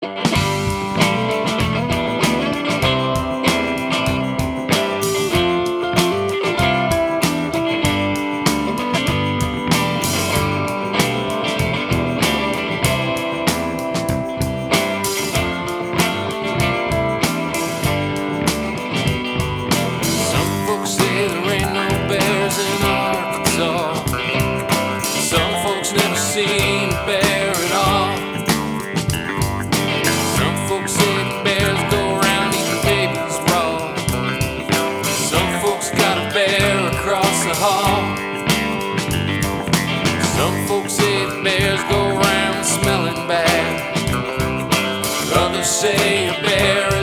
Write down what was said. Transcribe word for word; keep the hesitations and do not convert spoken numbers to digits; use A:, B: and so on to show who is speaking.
A: Seen a bear at all. Some folks say the bears go around eating babies raw. Some folks got a bear across the hall. Some folks say the bears go around smelling bad. Others say a bear